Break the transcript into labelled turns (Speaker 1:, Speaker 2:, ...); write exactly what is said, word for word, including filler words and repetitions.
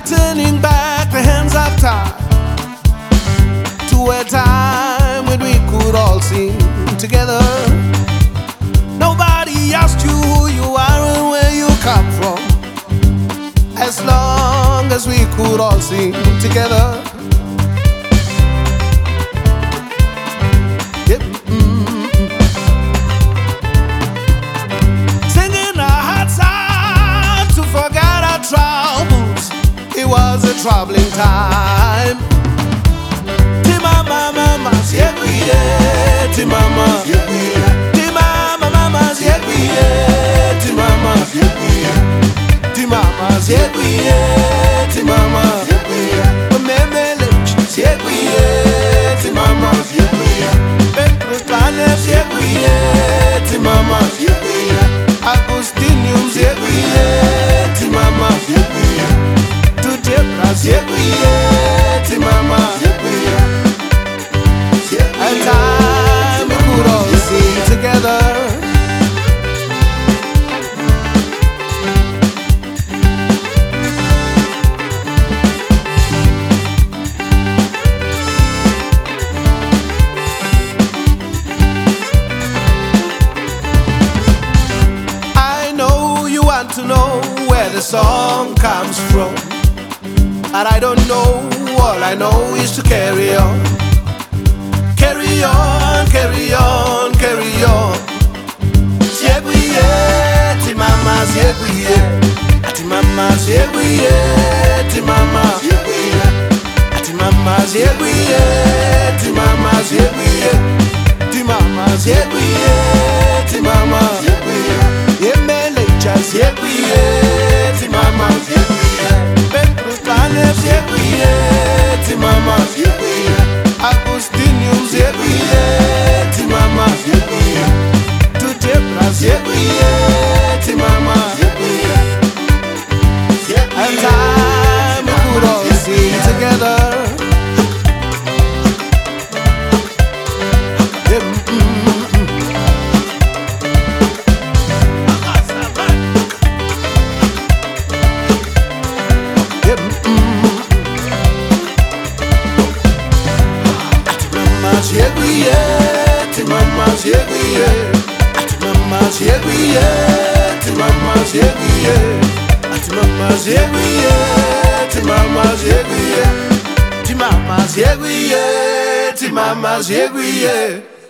Speaker 1: like turning back the hands of time to a time when we could all sing together. Nobody asked you who you are and where you come from, as long as we could all sing together. Yep. Mm-hmm. Singing our hearts out to forget our troubles. It was a troubling time. Timama, mama, yeah, we yeah, Timama, yeah, we yeah. Timama, mama, yeah, we yeah, Timama, yeah, we yeah. Timama, yeah, we yeah, Timama, yeah, we yeah. Meme leches, yeah, we yeah, Timama, yeah, we yeah. Petrus Planes, yeah, we yeah, Timama, yeah, we yeah. Agustinius, yeah, we yeah, Timama, yeah, we yeah. Tutebras, yeah, we yeah, Timama, yeah, we yeah. A time we could all sing together. I know you want to know where the song comes from, but I don't know. All I know is to carry on. Carry on, carry on, carry on. Siegwiye, ti mama, siegwiye. Ati mama, siegwiye, ti mama, siegwiye. Ati mama, siegwiye, ti mama, siegwiye. Ti mama, siegwiye, ti mama, siegwiye. Yemelecha, siegwiye, ti mama, siegwiye. Petrus Planes, siegwiye, ti mama, siegwiye. Agustinius, yeah, we yeah, Timama, yeah, we yeah. Tutebras, yeah, we yeah, Timama, yeah, we yeah. And time we could all sing together. Yeah, we yeah, ti mama, yeah, we yeah. Ati mama, yeah, we yeah, ti mama, yeah, we yeah. Ati mama, yeah, we yeah, ti mama, yeah, we yeah. Ti mama, yeah, we yeah, ti mama, yeah, we yeah.